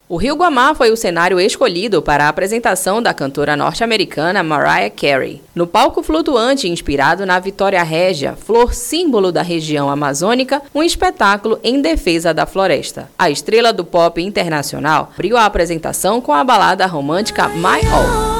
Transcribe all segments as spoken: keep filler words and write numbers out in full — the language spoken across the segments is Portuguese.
O Rio Guamá foi o cenário escolhido para a apresentação da cantora norte-americana Mariah Carey. No palco flutuante inspirado na Vitória Régia, flor símbolo da região amazônica, um espetáculo em defesa da floresta. A estrela do pop internacional abriu a apresentação com a balada romântica My All.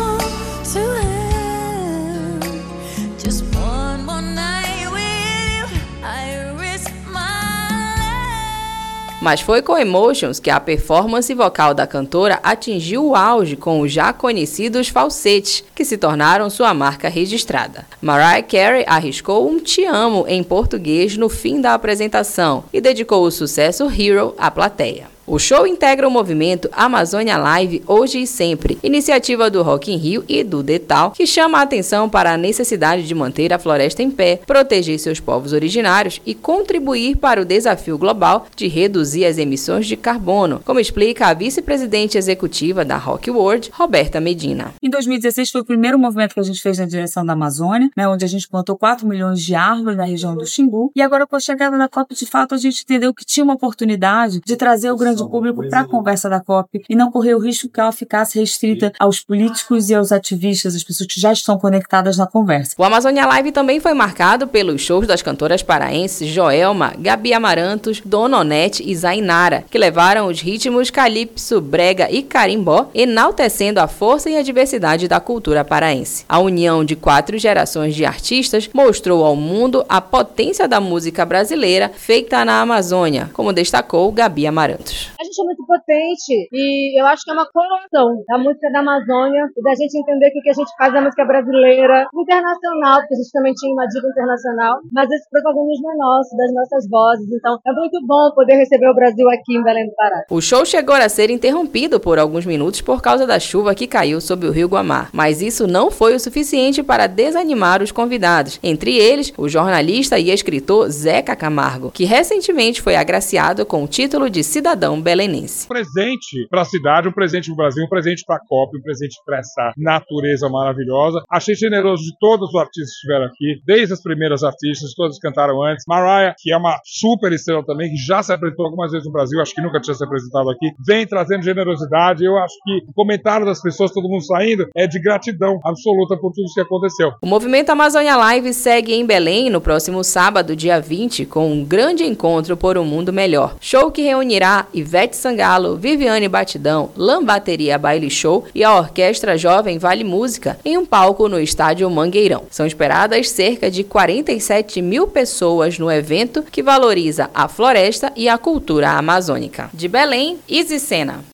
Mas foi com Emotions que a performance vocal da cantora atingiu o auge com os já conhecidos falsetes, que se tornaram sua marca registrada. Mariah Carey arriscou um te amo em português no fim da apresentação e dedicou o sucesso Hero à plateia. O show integra o movimento Amazônia Live Hoje e Sempre, iniciativa do Rock in Rio e do Detal, que chama a atenção para a necessidade de manter a floresta em pé, proteger seus povos originários e contribuir para o desafio global de reduzir as emissões de carbono, como explica a vice-presidente executiva da Rock World, Roberta Medina. Em dois mil e dezesseis foi o primeiro movimento que a gente fez na direção da Amazônia, né, onde a gente plantou quatro milhões de árvores na região do Xingu, e agora com a chegada da COP, de fato, a gente entendeu que tinha uma oportunidade de trazer o grande do público para a conversa da COP e não correr o risco que ela ficasse restrita aos políticos e aos ativistas, as pessoas que já estão conectadas na conversa. O Amazônia Live também foi marcado pelos shows das cantoras paraenses Joelma, Gabi Amarantos, Dona Onete e Zainara, que levaram os ritmos calypso, brega e carimbó, enaltecendo a força e a diversidade da cultura paraense. A união de quatro gerações de artistas mostrou ao mundo a potência da música brasileira feita na Amazônia, como destacou Gabi Amarantos. A gente é muito potente e eu acho que é uma coroação da música da Amazônia e da gente entender que o que a gente faz é música brasileira, internacional, porque a gente também tinha uma dica internacional, mas esse protagonismo é nosso, das nossas vozes, então é muito bom poder receber o Brasil aqui em Belém do Pará. O show chegou a ser interrompido por alguns minutos por causa da chuva que caiu sobre o Rio Guamá, mas isso não foi o suficiente para desanimar os convidados, entre eles o jornalista e escritor Zeca Camargo, que recentemente foi agraciado com o título de cidadão belenense. Um presente para a cidade, um presente para o Brasil, um presente para a COP, um presente para essa natureza maravilhosa. Achei generoso de todos os artistas que estiveram aqui, desde as primeiras artistas, todos cantaram antes. Mariah, que é uma super estrela também, que já se apresentou algumas vezes no Brasil, acho que nunca tinha se apresentado aqui, vem trazendo generosidade. Eu acho que o comentário das pessoas, todo mundo saindo, é de gratidão absoluta por tudo que aconteceu. O movimento Amazônia Live segue em Belém no próximo sábado, dia vinte, com um grande encontro por um mundo melhor. Show que reunirá Ivete Sangalo, Viviane Batidão, Lambateria Baile Show e a Orquestra Jovem Vale Música em um palco no estádio Mangueirão. São esperadas cerca de quarenta e sete mil pessoas no evento que valoriza a floresta e a cultura amazônica. De Belém, Izzy Sena.